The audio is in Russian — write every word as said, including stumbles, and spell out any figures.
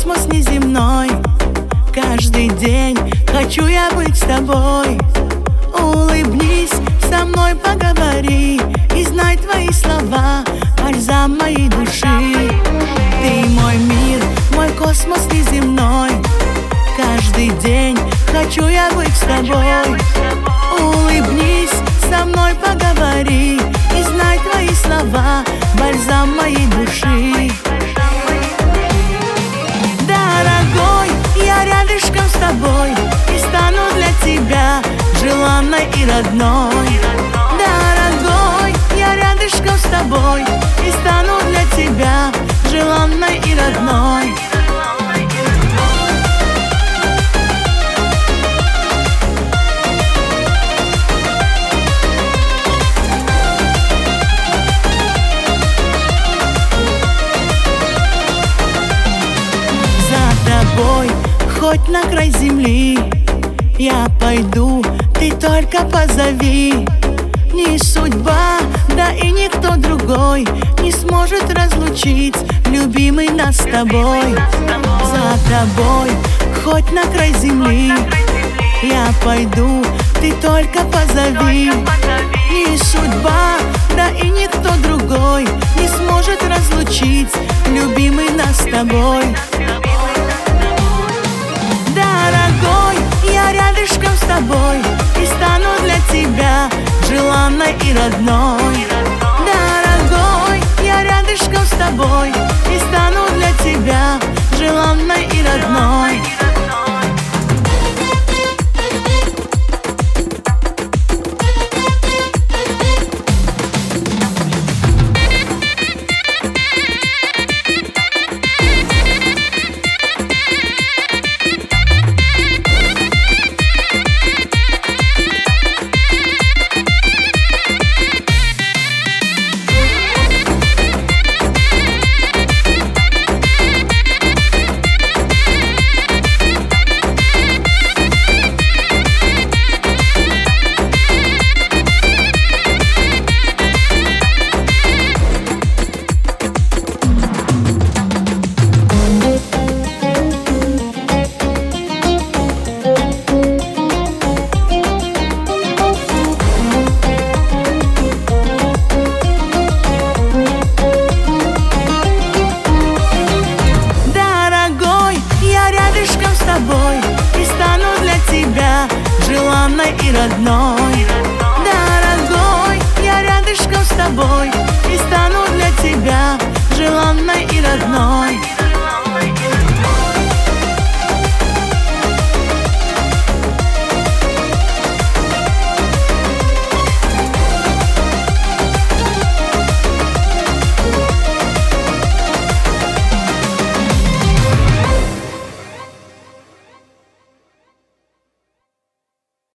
космос неземной. Каждый день хочу я быть с тобой. Улыбнись, со мной поговори, и знай твои слова бальзам моей души. Ты мой мир, мой космос неземной. Каждый день хочу я быть с тобой. Улыбнись, со мной поговори, и знай твои слова бальзам моей души. Дорогой, я рядышком с тобой, и стану для тебя желанной и родной. Дорогой, я рядышком с тобой, и стану для тебя желанной и родной. Хоть на край земли я пойду, ты только позови. Ни судьба, да и никто другой не сможет разлучить, любимый, нас с тобой. За тобой, хоть на край земли я пойду, ты только позови. Ни судьба, да и никто другой не сможет разлучить, любимый, нас с тобой. Дорогой, я рядышком с тобой, и стану для тебя желанной и родной. Дорогой, я рядышком с тобой, и стану для тебя желанной и родной. И стану для тебя желанной и родной. Дорогой, я рядышком с тобой, и стану для тебя желанной и родной.